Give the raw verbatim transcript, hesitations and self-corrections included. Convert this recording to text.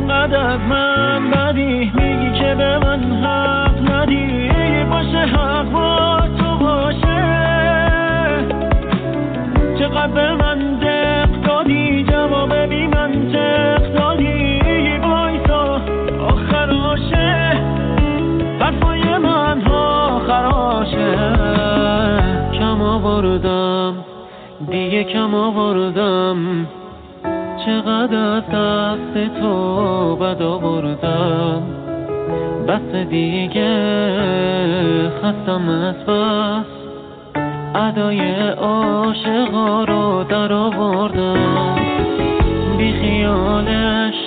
انقدر از من بدی، میگی که به من حق ندی، باشه حق با تو باشه. چقدر به من دق دادی، جواب بی منطق دادی، بایستا آخراشه، حرفای من ها خراشه. کم آوردم دیگه کم آوردم، چقدر از دست تو بد آوردم، بس دیگه خستم از بس، ادای عاشقا رو در آوردم، بی خیالش